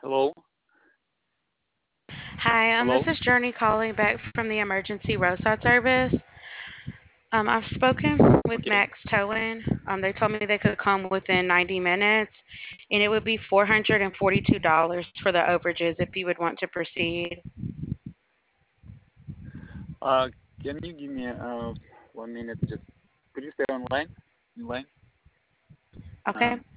Hello, Hi, this hello. is Journey calling back from the emergency roadside service. I've spoken with Okay. Max Towing. They told me they could come within 90 minutes, and it would be $442 for the overages if you would want to proceed. Uh, can you give me 1 minute? Just could you stay online? In line? Okay. Um,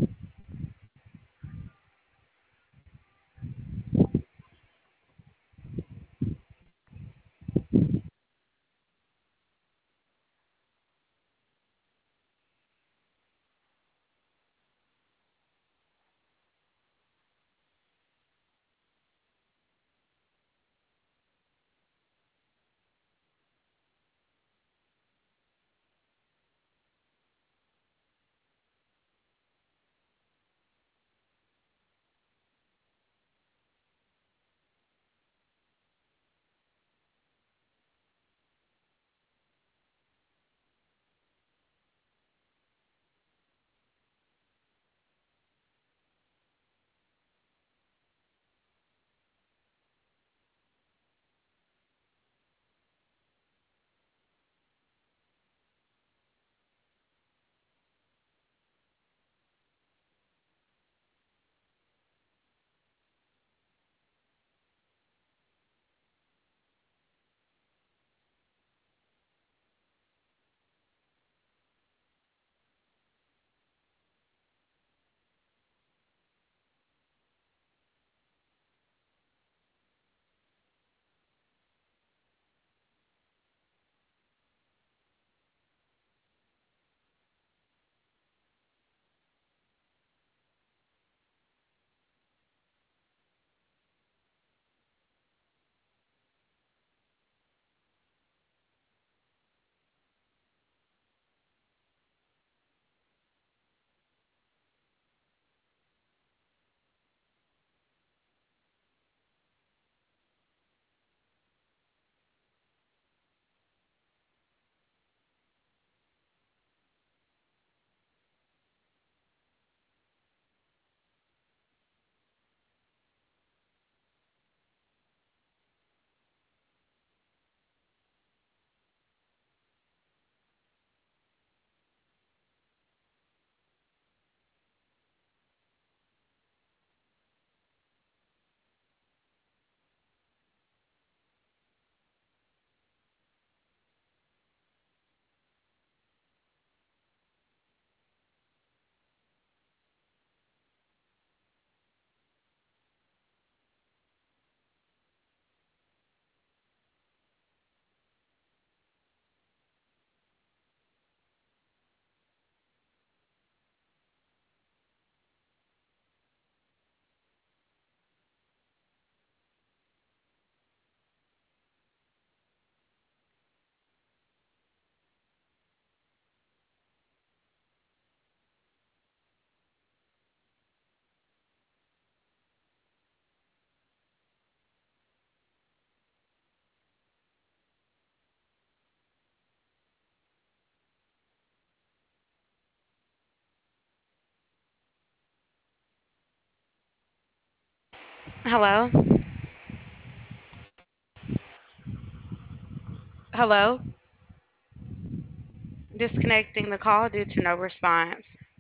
Hello? Hello? Disconnecting the call due to no response.